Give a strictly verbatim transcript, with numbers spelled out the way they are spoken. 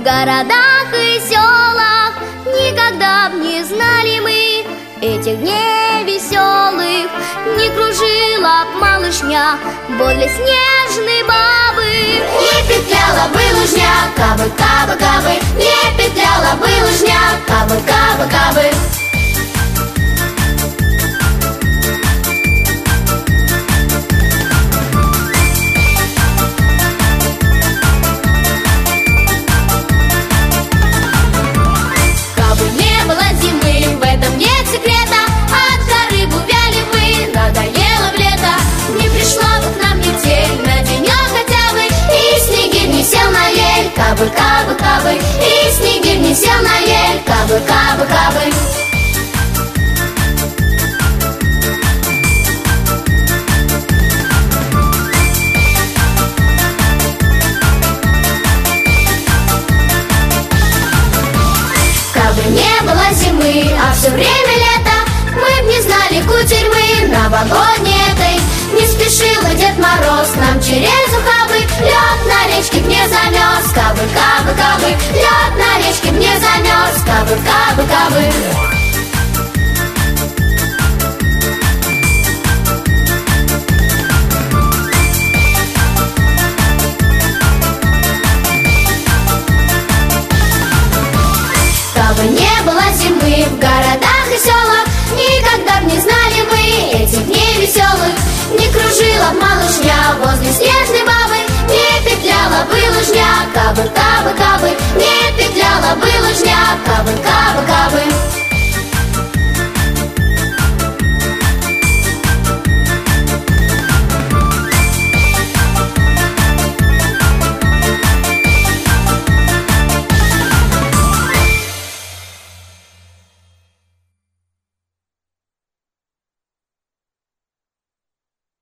городах и селах никогда б не знали мы этих дней веселых. Не кружила б малышня подле снежной бабы, не петляла бы лыжня, кабы, кабы, кабы, не петляла бы лыжня, кабы, кабы, кабы. Кабы, кабы, кабы, и снегирь не сел на ель. Кабы, кабы, кабы. Кабы не было зимы, а все время лето, мы б не знали кутерьмы новогодней этой. Не спешил Дед Мороз нам через ухабы, лед на речке мне замерз. Кабы, кабы, кабы, лед на речке мне замерз. Кабы, кабы, кабы.